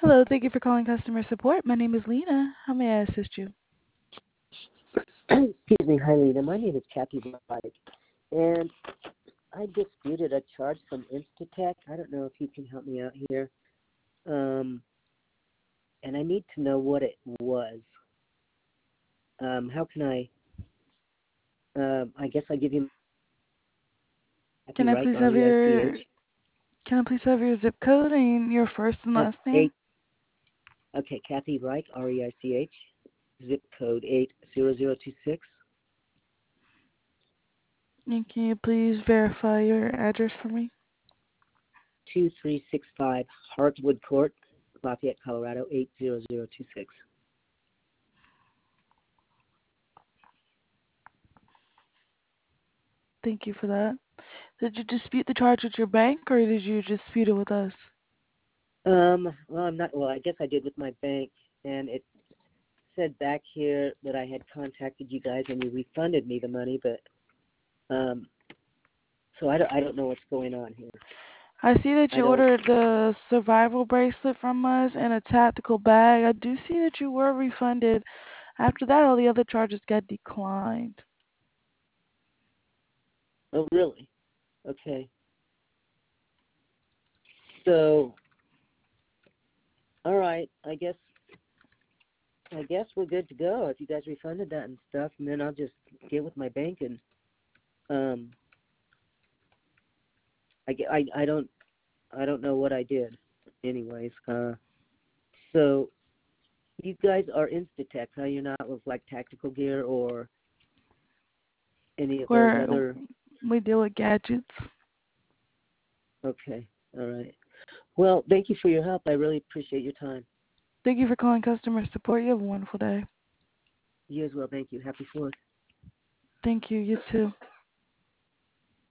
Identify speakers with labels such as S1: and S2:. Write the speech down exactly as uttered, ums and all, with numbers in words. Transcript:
S1: Hello, thank you for calling customer support. My name is Lena. How may I assist you?
S2: Excuse me, hi Lena. My name is Kathy White, and I disputed a charge from Instatech. I don't know if you can help me out here. Um, and I need to know what it was. Um, how can I? Um, I guess I give you Kathy
S1: Can I
S2: Wright,
S1: please
S2: R
S1: have
S2: E I C
S1: your
S2: H.
S1: Can I please have your zip code and your first and
S2: Uh,
S1: last name?
S2: eight. Okay, Kathy Wright, R E I C H. Zip code eight zero zero two six.
S1: And can you please verify your address for me?
S2: Two three six five Heartwood Court, Lafayette, Colorado eight zero zero two six.
S1: Thank you for that. Did you dispute the charge with your bank or did you dispute it with us?
S2: Um, well, I'm not. Well, I guess I did with my bank, and it said back here that I had contacted you guys and you refunded me the money, but um, so I don't, I don't know what's going on here.
S1: I see that
S2: I
S1: you
S2: don't.
S1: ordered the survival bracelet from us and a tactical bag. I do see that you were refunded. After that, all the other charges got declined.
S2: Oh, really? Okay. So, all right. I guess I guess we're good to go if you guys refunded that and stuff, and then I'll just get with my bank and um, I, ge- I, I don't I don't know what I did, anyways. Uh, so you guys are Instatech, huh? You're not with like Tactical Gear or any of those
S1: Where
S2: other.
S1: we deal with gadgets.
S2: Okay. All right. Well, thank you for your help. I really appreciate your time.
S1: Thank you for calling customer support. You have a wonderful day.
S2: You as well. Thank you. Happy Fourth.
S1: Thank you. You too.